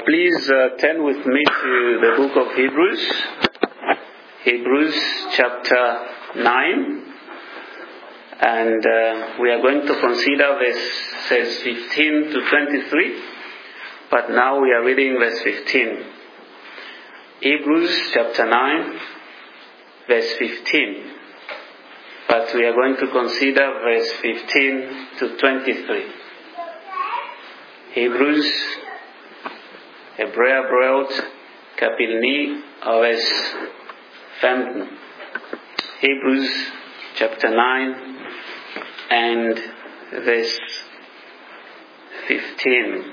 Please turn with me to the book of Hebrews. Hebrews chapter 9. And we are going to consider verses 15 to 23. But now we are reading verse 15. Hebrews chapter 9, verse 15. But we are going to consider verse 15 to 23. Hebrews Hebreerbrevet kapitel 9 og vers 15. Hebrews chapter 9 and verse 15.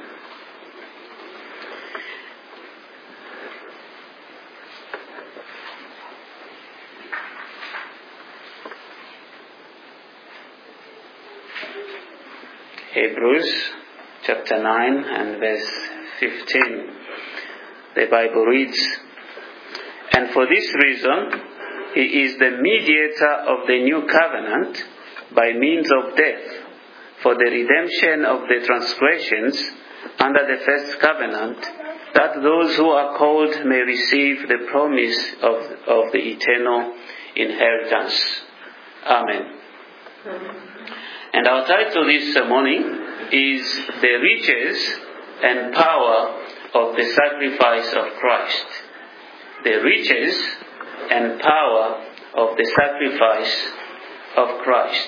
Hebrews chapter 9 and verse 15. The Bible reads, "And for this reason, he is the mediator of the new covenant by means of death, for the redemption of the transgressions under the first covenant, that those who are called may receive the promise of the eternal inheritance." Amen. And our title this morning is "The Riches and Power of the Sacrifice of Christ." The riches and power of the sacrifice of Christ.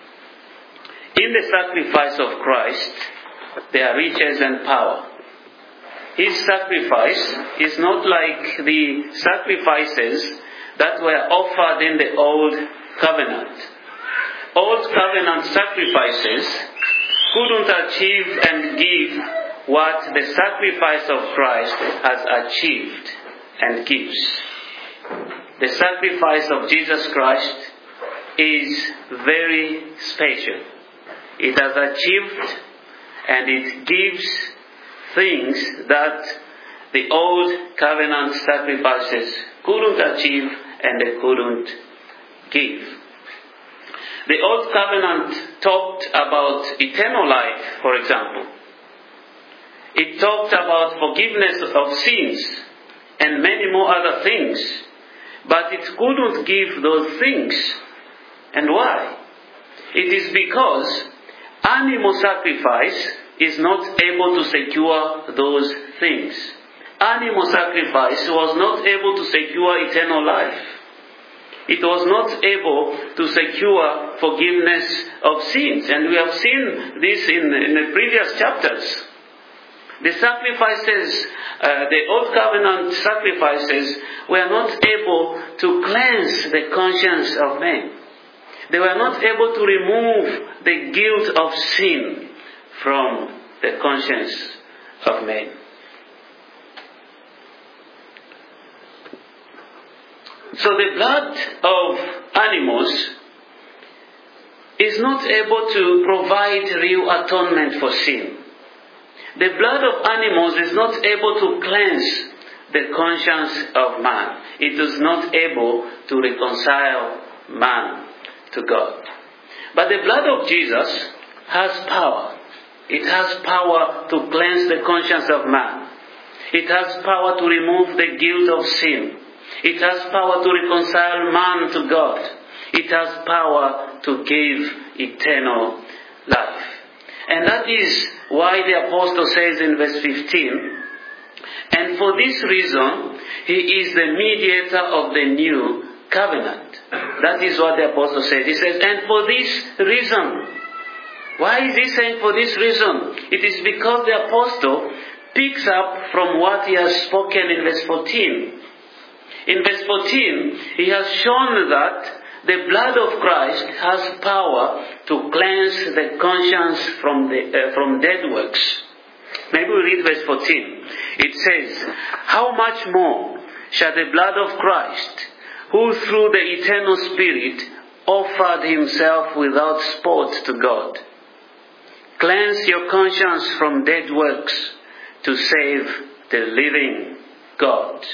In the sacrifice of Christ, there are riches and power. His sacrifice is not like the sacrifices that were offered in the Old Covenant. Old Covenant sacrifices couldn't achieve and give what the sacrifice of Christ has achieved and gives. The sacrifice of Jesus Christ is very special. It has achieved and it gives things that the Old Covenant sacrifices couldn't achieve and they couldn't give. The Old Covenant talked about eternal life, for example. It talked about forgiveness of sins and many more other things. But it couldn't give those things. And why? It is because animal sacrifice is not able to secure those things. Animal sacrifice was not able to secure eternal life. It was not able to secure forgiveness of sins. And we have seen this in the previous chapters. The sacrifices, the Old Covenant sacrifices, were not able to cleanse the conscience of men. They were not able to remove the guilt of sin from the conscience of men. So the blood of animals is not able to provide real atonement for sin. The blood of animals is not able to cleanse the conscience of man. It is not able to reconcile man to God. But the blood of Jesus has power. It has power to cleanse the conscience of man. It has power to remove the guilt of sin. It has power to reconcile man to God. It has power to give eternal life. And that is why the apostle says in verse 15, "And for this reason, he is the mediator of the new covenant." That is what the apostle says. He says, "And for this reason." Why is he saying for this reason? It is because the apostle picks up from what he has spoken in verse 14. In verse 14, he has shown that the blood of Christ has power to cleanse the conscience from dead works. Maybe we read verse 14. It says, "How much more shall the blood of Christ, who through the eternal Spirit offered himself without spot to God, cleanse your conscience from dead works to save the living God."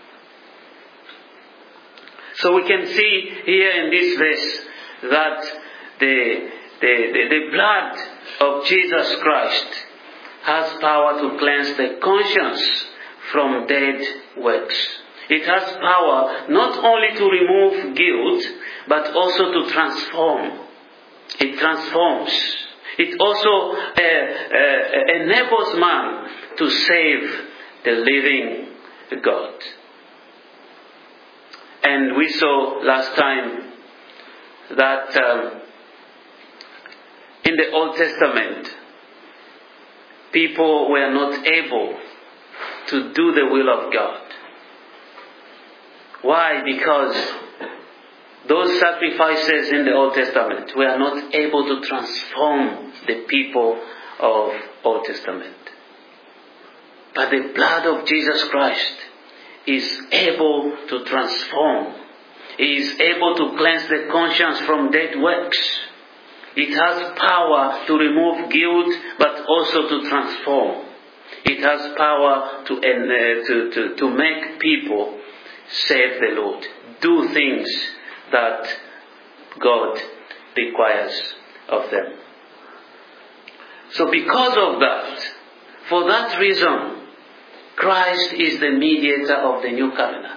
So we can see here in this verse that the blood of Jesus Christ has power to cleanse the conscience from dead works. It has power not only to remove guilt, but also to transform. It transforms. It also enables man to save the living God. And we saw last time that in the Old Testament, people were not able to do the will of God. Why? Because those sacrifices in the Old Testament were not able to transform the people of Old Testament. But the blood of Jesus Christ is able to transform. He is able to cleanse the conscience from dead works. It has power to remove guilt, but also to transform. It has power to make people serve the Lord, do things that God requires of them. So because of that, for that reason, Christ is the mediator of the new covenant.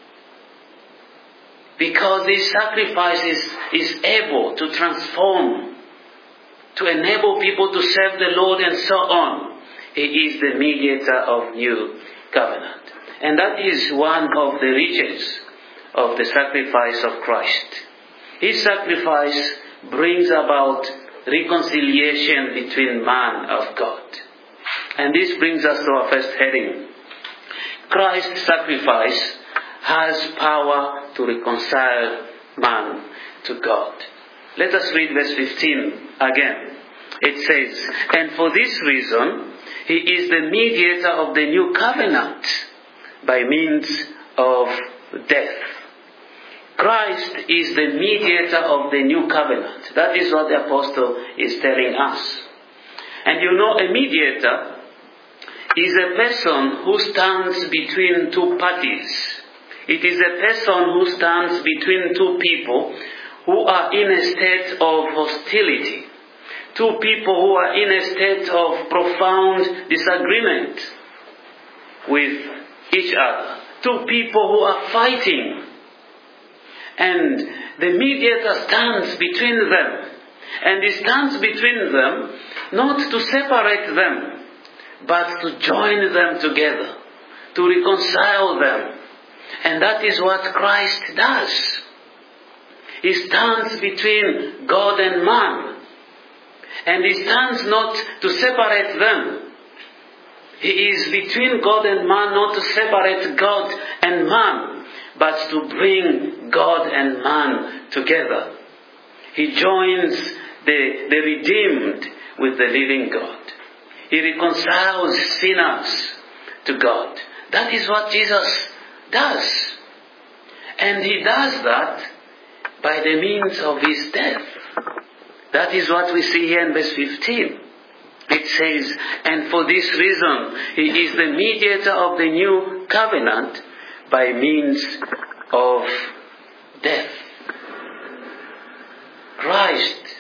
Because this sacrifice is able to transform, to enable people to serve the Lord and so on. He is the mediator of new covenant. And that is one of the riches of the sacrifice of Christ. His sacrifice brings about reconciliation between man and God. And this brings us to our first heading. Christ's sacrifice has power to reconcile man to God. Let us read verse 15 again. It says, "And for this reason, he is the mediator of the new covenant by means of death." Christ is the mediator of the new covenant. That is what the apostle is telling us. And you know, a mediator is a person who stands between two parties. It is a person who stands between two people who are in a state of hostility. Two people who are in a state of profound disagreement with each other. Two people who are fighting. And the mediator stands between them. And he stands between them not to separate them, but to join them together, to reconcile them. And that is what Christ does. He stands between God and man. And he stands not to separate them. He is between God and man, not to separate God and man, but to bring God and man together. He joins the redeemed with the living God. He reconciles sinners to God. That is what Jesus does. And he does that by the means of his death. That is what we see here in verse 15. It says, "And for this reason, he is the mediator of the new covenant by means of death." Christ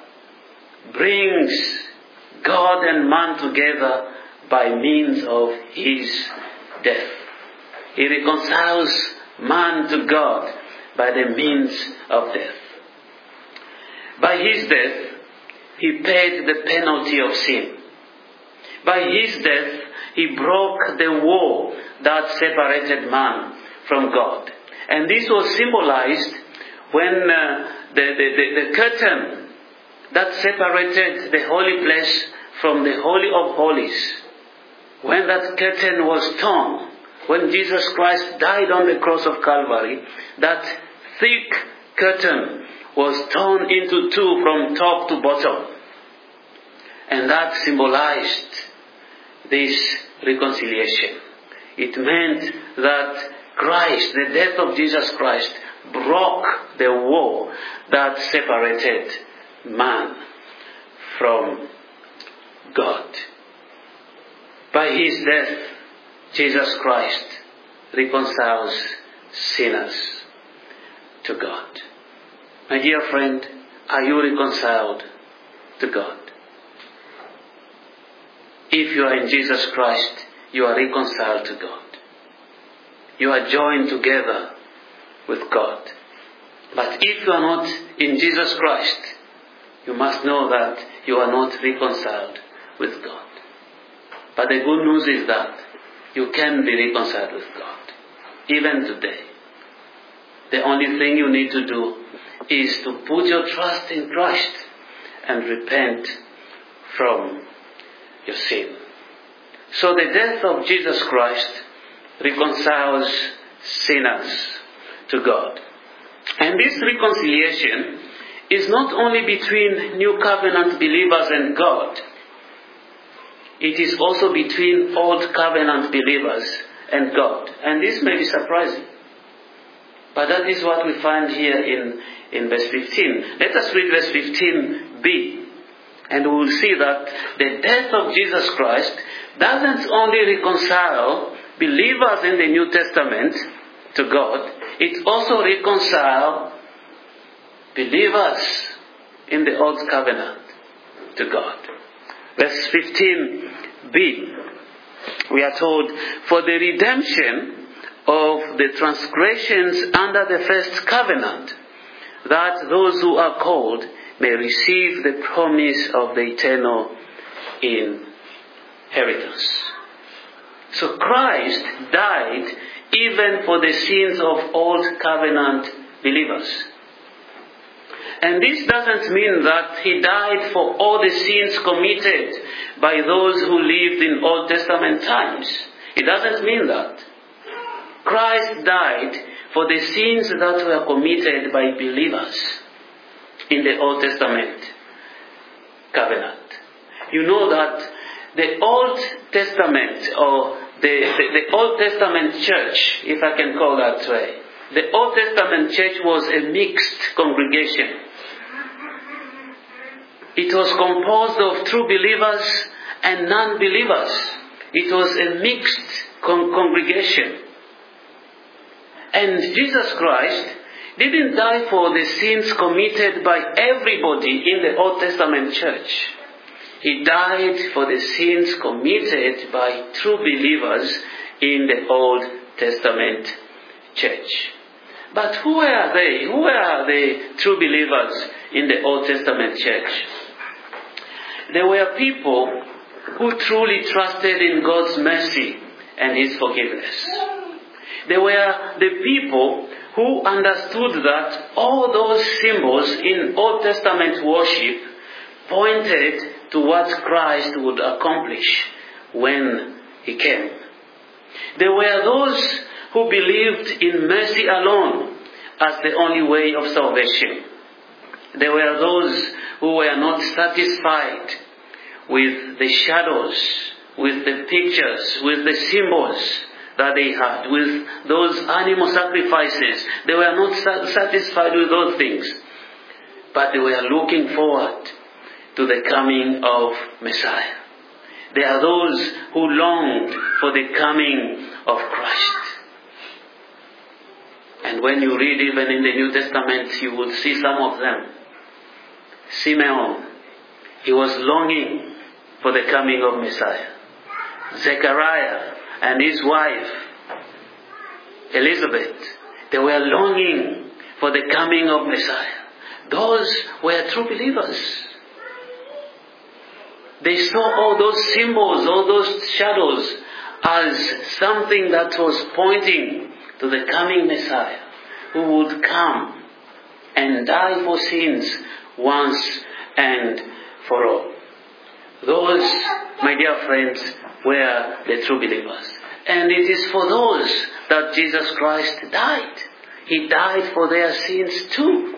brings God and man together by means of his death. He reconciles man to God by the means of death. By his death, he paid the penalty of sin. By his death, he broke the wall that separated man from God. And this was symbolized when the curtain that separated the holy place from the Holy of Holies, when that curtain was torn, when Jesus Christ died on the cross of Calvary, that thick curtain was torn into two from top to bottom. And that symbolized this reconciliation. It meant that Christ, the death of Jesus Christ, broke the wall that separated man from God. By his death, Jesus Christ reconciles sinners to God. My dear friend, are you reconciled to God? If you are in Jesus Christ, you are reconciled to God. You are joined together with God. But if you are not in Jesus Christ, you must know that you are not reconciled with God. But the good news is that you can be reconciled with God, even today. The only thing you need to do is to put your trust in Christ and repent from your sin. So the death of Jesus Christ reconciles sinners to God. And this reconciliation is not only between New Covenant believers and God. It is also between Old Covenant believers and God. And this may be surprising. But that is what we find here in verse 15. Let us read verse 15b. And we will see that the death of Jesus Christ doesn't only reconcile believers in the New Testament to God, it also reconciles believers in the Old Covenant to God. Verse 15b, we are told, "For the redemption of the transgressions under the first covenant, that those who are called may receive the promise of the eternal inheritance." So Christ died even for the sins of Old Covenant believers. And this doesn't mean that He died for all the sins committed by those who lived in Old Testament times. It doesn't mean that. Christ died for the sins that were committed by believers in the Old Testament covenant. You know that the Old Testament, or the Old Testament church, if I can call that way, the Old Testament church was a mixed congregation. It was composed of true believers and non-believers. It was a mixed congregation. And Jesus Christ didn't die for the sins committed by everybody in the Old Testament church. He died for the sins committed by true believers in the Old Testament church. But who were they? Who were the true believers in the Old Testament church? They were people who truly trusted in God's mercy and His forgiveness. They were the people who understood that all those symbols in Old Testament worship pointed to what Christ would accomplish when He came. They were those who believed in mercy alone as the only way of salvation. They were those who were not satisfied with the shadows, with the pictures, with the symbols that they had, with those animal sacrifices. They were not satisfied with those things, but they were looking forward to the coming of Messiah. They are those who longed for the coming of Christ. And when you read even in the New Testament, you will see some of them. Simeon, he was longing for the coming of Messiah. Zechariah and his wife, Elizabeth, they were longing for the coming of Messiah. Those were true believers. They saw all those symbols, all those shadows as something that was pointing to the coming Messiah, who would come and die for sins once and for all. Those, my dear friends, were the true believers. And it is for those that Jesus Christ died. He died for their sins too.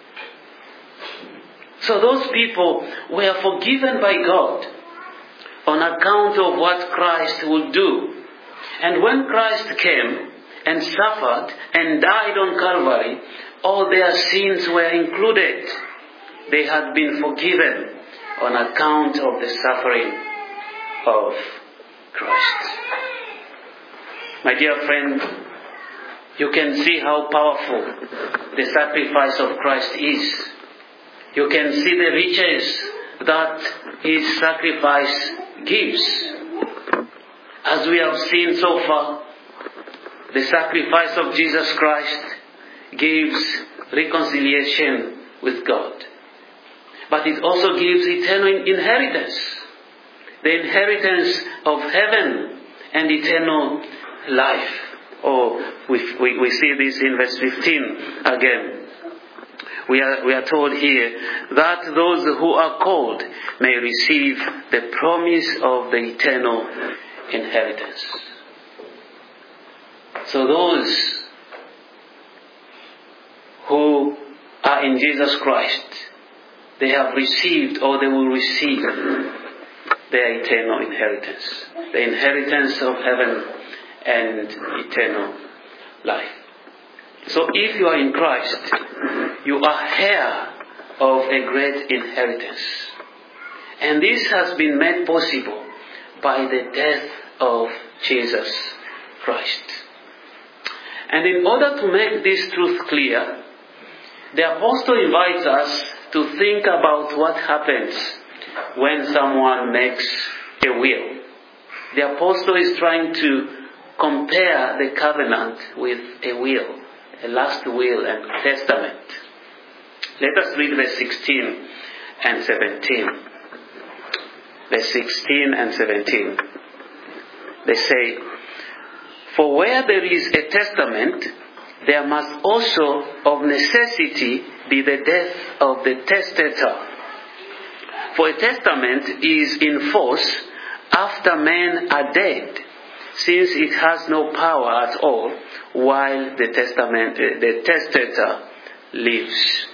So those people were forgiven by God on account of what Christ would do. And when Christ came and suffered and died on Calvary, all their sins were included. They had been forgiven on account of the suffering of Christ. My dear friend, you can see how powerful the sacrifice of Christ is. You can see the riches that His sacrifice gives. As we have seen so far, the sacrifice of Jesus Christ gives reconciliation with God. But it also gives eternal inheritance. The inheritance of heaven and eternal life. We see this in verse 15 again. We are told here that those who are called may receive the promise of the eternal inheritance. So those who are in Jesus Christ, they have received or they will receive their eternal inheritance. The inheritance of heaven and eternal life. So if you are in Christ, you are heir of a great inheritance. And this has been made possible by the death of Jesus Christ. And in order to make this truth clear, the apostle invites us to think about what happens when someone makes a will. The apostle is trying to compare the covenant with a will, a last will and testament. Let us read verse 16 and 17. Verse 16 and 17. They say, "For where there is a testament, there must also of necessity be the death of the testator. For a testament is in force after men are dead, since it has no power at all while the testator lives."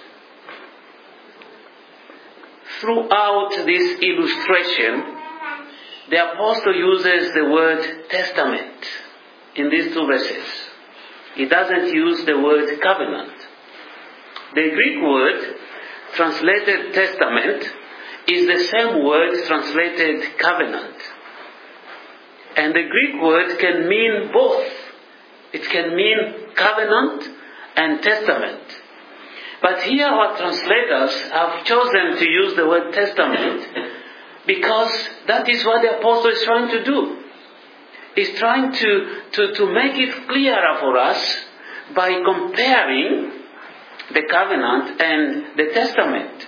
Throughout this illustration, the apostle uses the word testament in these two verses. He doesn't use the word covenant. The Greek word translated testament is the same word translated covenant. And the Greek word can mean both. It can mean covenant and testament. But here our translators have chosen to use the word testament because that is what the apostle is trying to do. He's trying to make it clearer for us by comparing the covenant and the testament.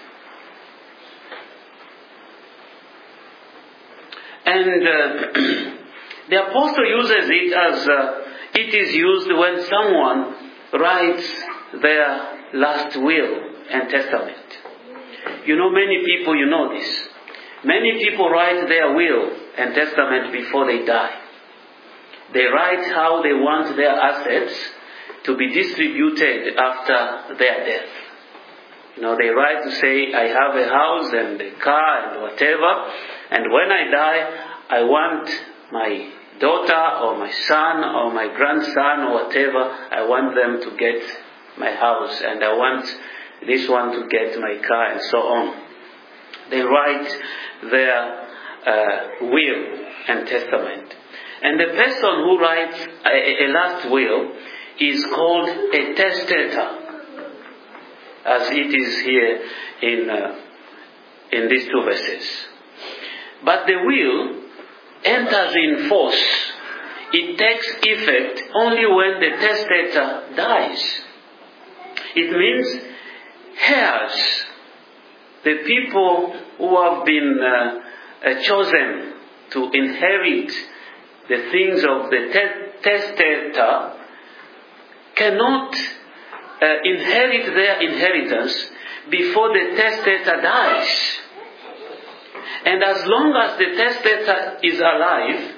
And the apostle uses it as it is used when someone writes their last will and testament. You know, many people, you know this. Many people write their will and testament before they die. They write how they want their assets to be distributed after their death. You know, they write to say, I have a house and a car and whatever, and when I die, I want my daughter or my son or my grandson or whatever, I want them to get my house, and I want this one to get my car, and so on. They write their will and testament. And the person who writes a last will is called a testator, as it is here in these two verses. But the will enters in force. It takes effect only when the testator dies. It means heirs, the people who have been chosen to inherit the things of the testator, cannot inherit their inheritance before the testator dies. And as long as the testator is alive,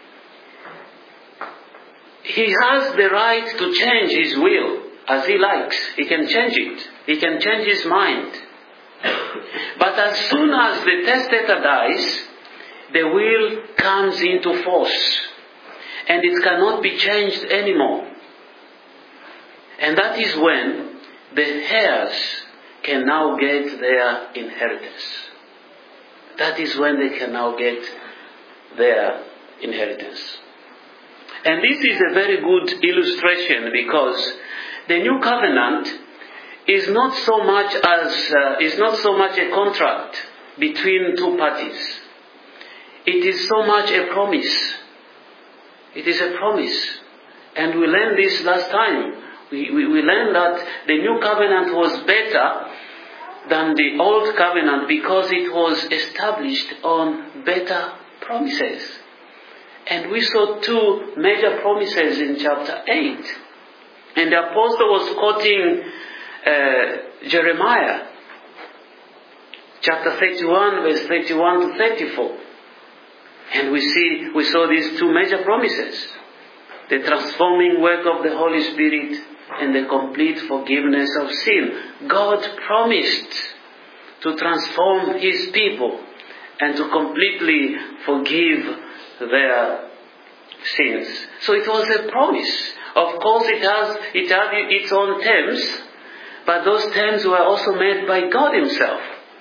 he has the right to change his will as he likes. He can change it. He can change his mind. But as soon as the testator dies, the will comes into force. And it cannot be changed anymore. And that is when the heirs can now get their inheritance. That is when they can now get their inheritance. And this is a very good illustration because the new covenant is not so much a contract between two parties. it is so much a promise. It is a promise. And we learned this last time. We learned that the new covenant was better than the old covenant because it was established on better promises. And we saw two major promises in chapter 8. And the apostle was quoting Jeremiah, chapter 31, verse 31 to 34. And we saw these two major promises. The transforming work of the Holy Spirit and the complete forgiveness of sin. God promised to transform His people and to completely forgive their sins. So it was a promise. Of course it had its own terms, but those terms were also made by God Himself.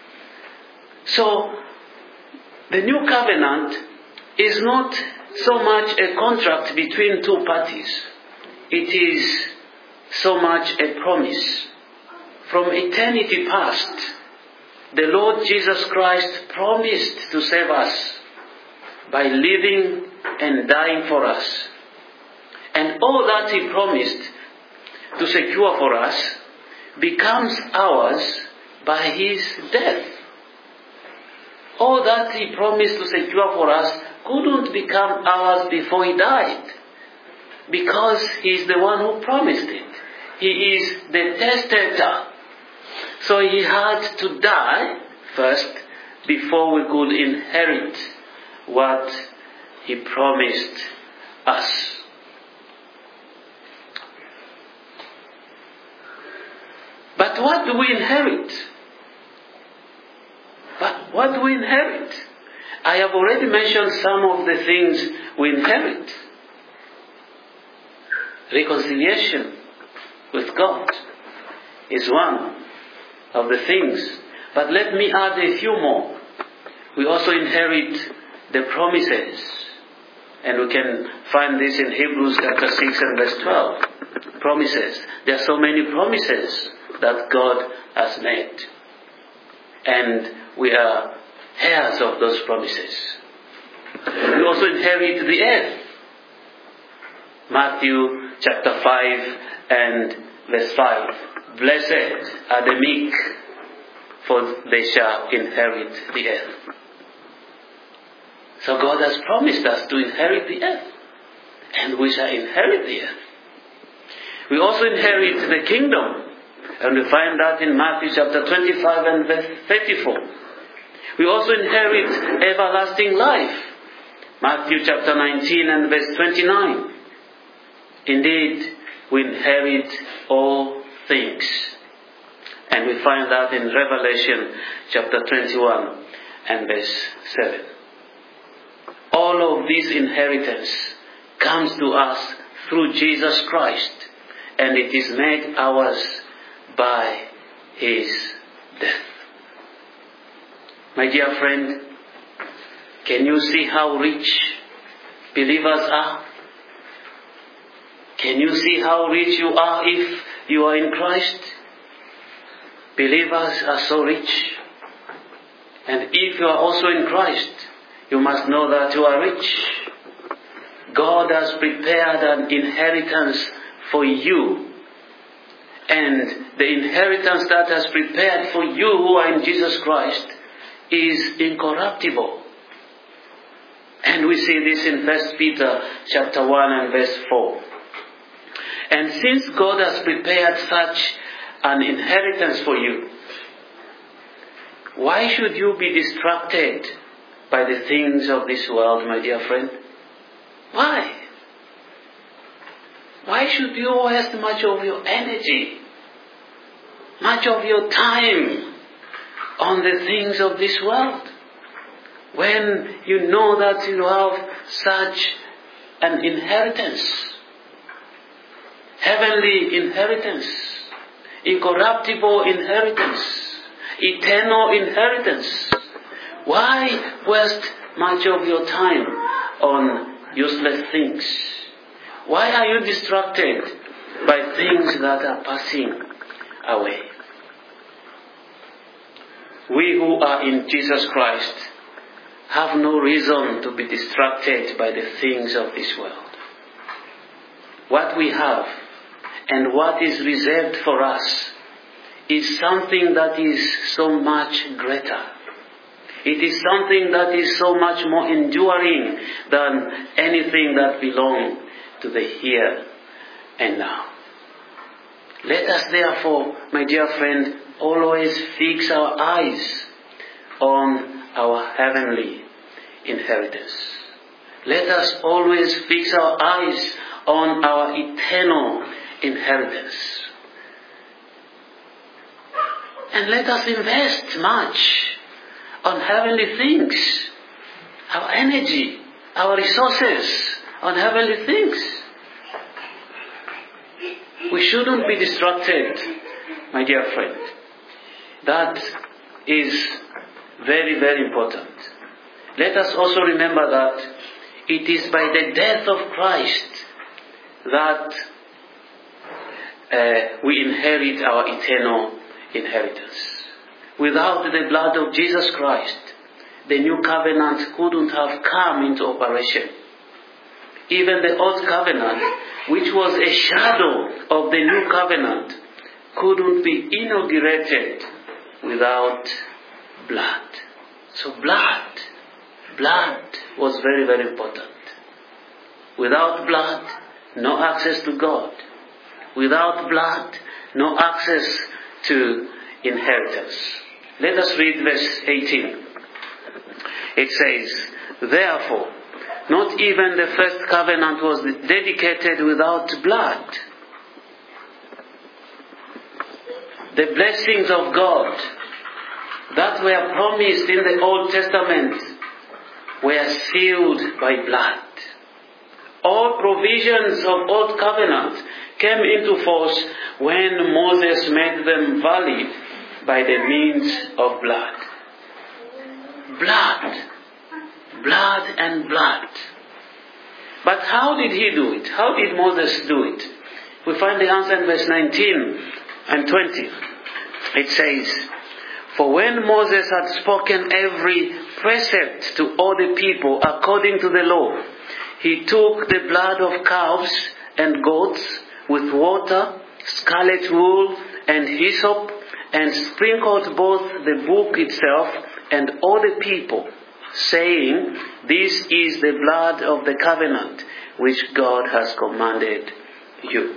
So the new covenant is not so much a contract between two parties. It is so much a promise. From eternity past, the Lord Jesus Christ promised to save us by living and dying for us. And all that He promised to secure for us becomes ours by His death. All that He promised to secure for us couldn't become ours before He died, because He is the one who promised it. He is the testator. So He had to die first before we could inherit what He promised us. But what do we inherit? What do we inherit? I have already mentioned some of the things we inherit. Reconciliation with God is one of the things. But let me add a few more. We also inherit the promises. And we can find this in Hebrews chapter 6 and verse 12. Promises. There are so many promises that God has made. And we are heirs of those promises. We also inherit the earth. Matthew chapter 5 and verse 5. Blessed are the meek, for they shall inherit the earth. So God has promised us to inherit the earth. And we shall inherit the earth. We also inherit the kingdom. And we find that in Matthew chapter 25 and verse 34. We also inherit everlasting life. Matthew chapter 19 and verse 29. Indeed, we inherit all things. And we find that in Revelation chapter 21 and verse 7. All of this inheritance comes to us through Jesus Christ. And it is made ours by His death. My dear friend, can you see how rich believers are? Can you see how rich you are if you are in Christ? Believers are so rich. And if you are also in Christ, you must know that you are rich. God has prepared an inheritance for you. And the inheritance that has prepared for you who are in Jesus Christ is incorruptible. And we see this in 1 Peter chapter 1 and verse 4. And since God has prepared such an inheritance for you, why should you be distracted by the things of this world, my dear friend? Why? Why should you waste much of your energy, much of your time on the things of this world, when you know that you have such an inheritance, heavenly inheritance, incorruptible inheritance, eternal inheritance? Why waste much of your time on useless things? Why are you distracted by things that are passing away? We who are in Jesus Christ have no reason to be distracted by the things of this world. What we have and what is reserved for us is something that is so much greater. It is something that is so much more enduring than anything that belongs to the here and now. Let us therefore, my dear friend, always fix our eyes on our heavenly inheritance. Let us always fix our eyes on our eternal inheritance. And let us invest much on heavenly things, our energy, our resources on heavenly things. We shouldn't be distracted, my dear friend. That is very, very important. Let us also remember that it is by the death of Christ that we inherit our eternal inheritance. Without the blood of Jesus Christ, the new covenant couldn't have come into operation. Even the old covenant, which was a shadow of the new covenant, couldn't be inaugurated without blood. So blood was very, very important. Without blood, no access to God. Without blood, no access to inheritance. Let us read verse 18. It says, therefore, not even the first covenant was dedicated without blood. The blessings of God that were promised in the Old Testament were sealed by blood. All provisions of Old Covenant came into force when Moses made them valid by the means of blood. Blood and blood. But how did he do it? How did Moses do it? We find the answer in verse 19 and 20. It says, for when Moses had spoken every precept to all the people according to the law, he took the blood of calves and goats with water, scarlet wool, and hyssop, and sprinkled both the book itself and all the people, saying, this is the blood of the covenant which God has commanded you.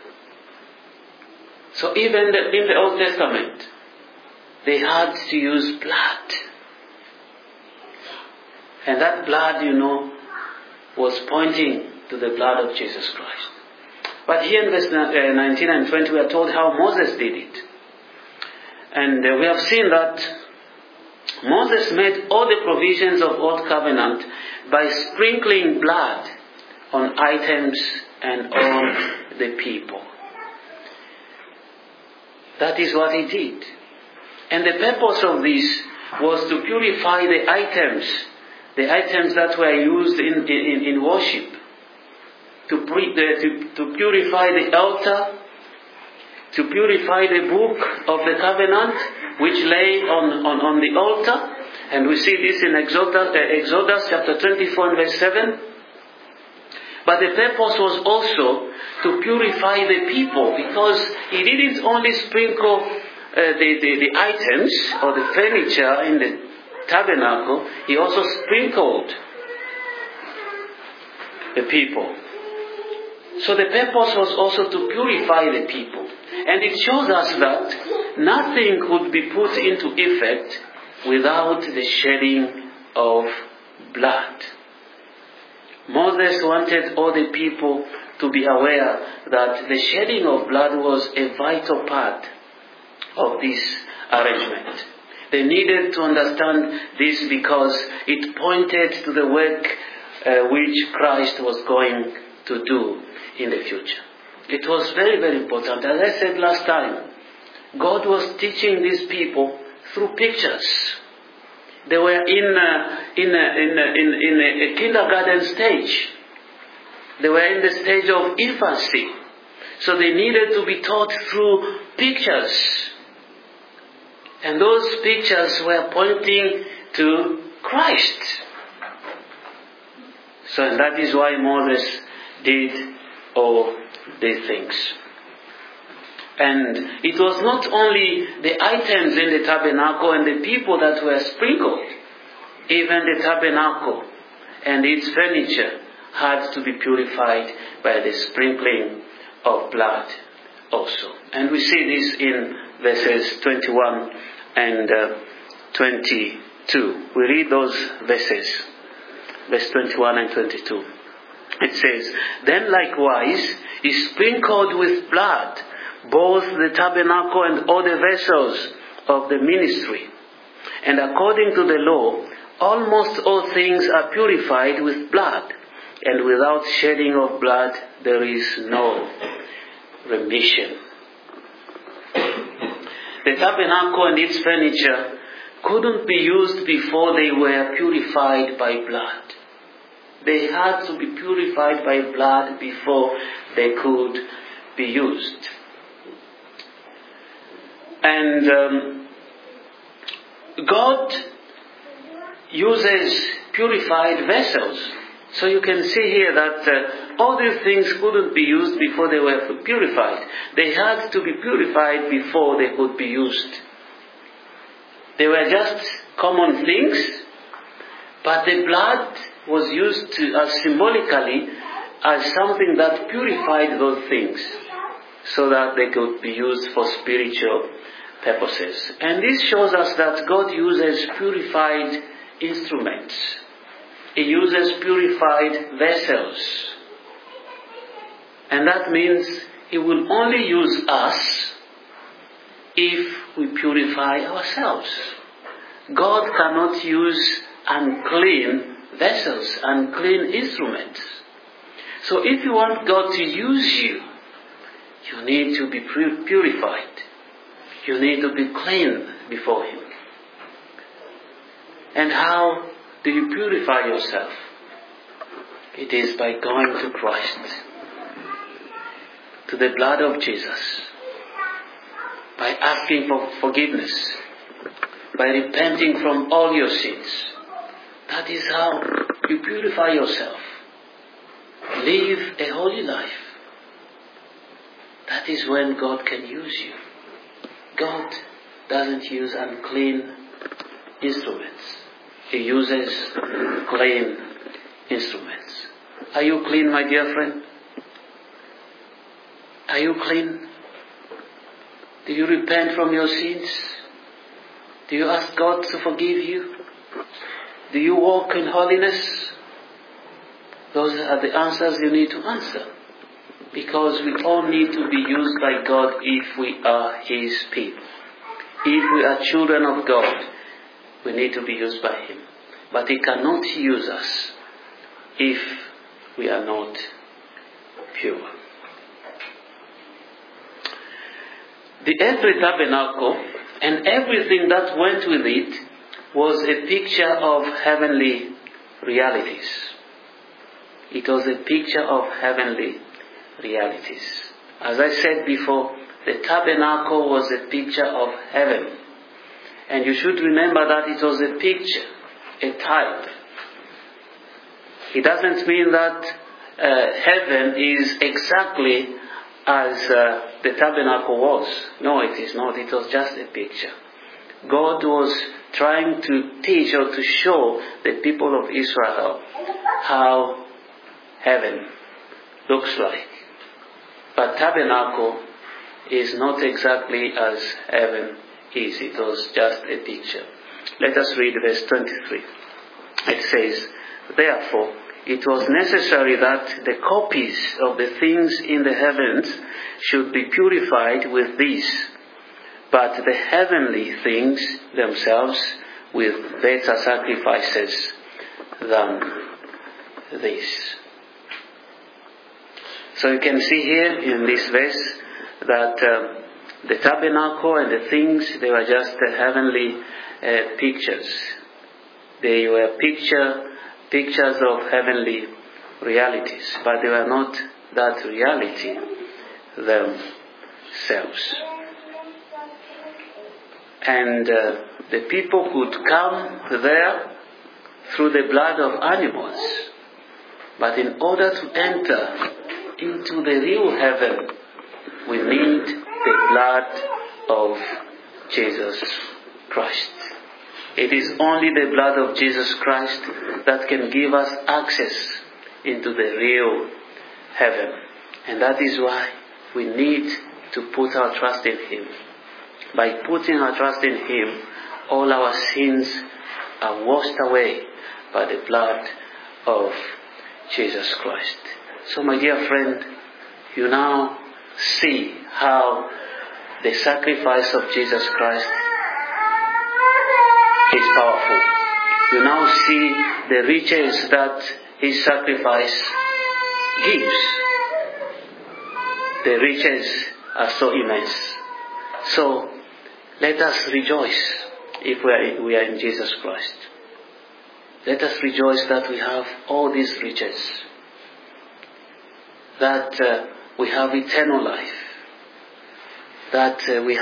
So even in the Old Testament, they had to use blood. And that blood, was pointing to the blood of Jesus Christ. But here in verse 19 and 20 we are told how Moses did it. And we have seen that Moses made all the provisions of Old Covenant by sprinkling blood on items and on the people. That is what he did. And the purpose of this was to purify the items that were used in worship, to purify the altar, to purify the book of the covenant which lay on the altar. And we see this in Exodus chapter 24 and verse 7. But the purpose was also to purify the people, because he didn't only sprinkle the items or the furniture in the tabernacle, he also sprinkled the people. So the purpose was also to purify the people. And it shows us that nothing could be put into effect without the shedding of blood. Moses wanted all the people to be aware that the shedding of blood was a vital part of this arrangement. They needed to understand this because it pointed to the work which Christ was going to do in the future. It was very, very important. As I said last time, God was teaching these people through pictures. They were in a kindergarten stage. They were in the stage of infancy. So they needed to be taught through pictures. And those pictures were pointing to Christ. So and that is why Moses did all these things. And it was not only the items in the tabernacle and the people that were sprinkled. Even the tabernacle and its furniture had to be purified by the sprinkling of blood also. And we see this in verses 21 and 22. We read those verses, verse 21 and 22. It says, "Then likewise he sprinkled with blood both the tabernacle and all the vessels of the ministry. And according to the law, almost all things are purified with blood, and without shedding of blood there is no remission." The tabernacle and its furniture couldn't be used before they were purified by blood. They had to be purified by blood before they could be used. And God uses purified vessels. So you can see here that all these things couldn't be used before they were purified. They had to be purified before they could be used. They were just common things, but the blood was used as symbolically as something that purified those things so that they could be used for spiritual purposes. And this shows us that God uses purified instruments. He uses purified vessels. And that means He will only use us if we purify ourselves. God cannot use unclean vessels, unclean instruments. So if you want God to use you, you need to be purified. You need to be clean before Him. And how do you purify yourself? It is by going to Christ, to the blood of Jesus, by asking for forgiveness, by repenting from all your sins. That is how you purify yourself. Live a holy life. That is when God can use you. God doesn't use unclean instruments. He uses clean instruments. Are you clean, my dear friend? Are you clean? Do you repent from your sins? Do you ask God to forgive you? Do you walk in holiness? Those are the answers you need to answer. Because we all need to be used by God if we are His people. If we are children of God, we need to be used by Him. But He cannot use us if we are not pure. The earthly tabernacle and everything that went with it was a picture of heavenly realities. It was a picture of heavenly realities. As I said before, the tabernacle was a picture of heaven. And you should remember that it was a picture, a type. It doesn't mean that heaven is exactly as the tabernacle was. No, it is not. It was just a picture. God was trying to teach or to show the people of Israel how heaven looks like. But tabernacle is not exactly as heaven is. It was just a picture. Let us read verse 23. It says, "Therefore, it was necessary that the copies of the things in the heavens should be purified with these, but the heavenly things themselves with better sacrifices than these." So you can see here in this verse that the tabernacle and the things, they were just heavenly pictures. They were pictures of heavenly realities, but they were not that reality themselves. And the people could come there through the blood of animals. But in order to enter into the real heaven, we need the blood of Jesus Christ. It is only the blood of Jesus Christ that can give us access into the real heaven. And that is why we need to put our trust in Him. By putting our trust in Him, all our sins are washed away by the blood of Jesus Christ. So my dear friend, you now see how the sacrifice of Jesus Christ is powerful. You now see the riches that His sacrifice gives. The riches are so immense. So let us rejoice if we are in Jesus Christ. Let us rejoice that we have all these riches. That we have eternal life. That we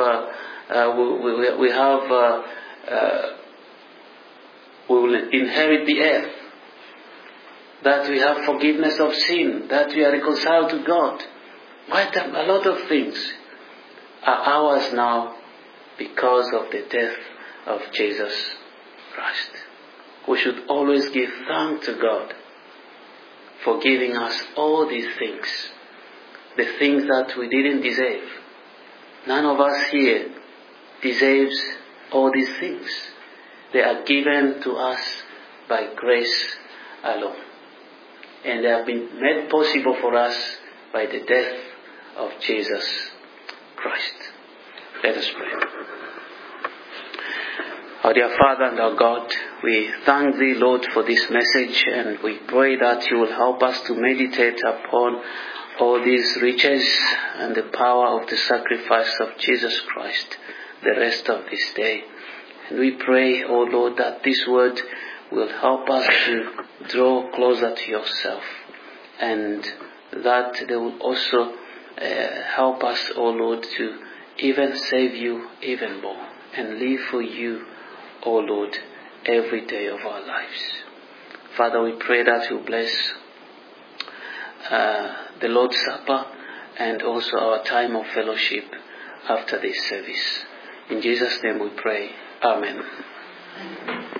will inherit the earth. That we have forgiveness of sin. That we are reconciled to God. Quite a lot of things are ours now because of the death of Jesus Christ. We should always give thanks to God for giving us all these things. The things that we didn't deserve. None of us here deserves all these things. They are given to us by grace alone. And they have been made possible for us by the death of Jesus Christ. Let us pray. Our dear Father and our God, we thank Thee, Lord, for this message, and we pray that You will help us to meditate upon all these riches and the power of the sacrifice of Jesus Christ the rest of this day. And we pray, O Lord, that this word will help us to draw closer to Yourself, and that they will also help us, O Lord, to even save You even more and live for You, O Lord, every day of our lives. Father, we pray that You bless the Lord's Supper and also our time of fellowship after this service. In Jesus' name we pray. Amen.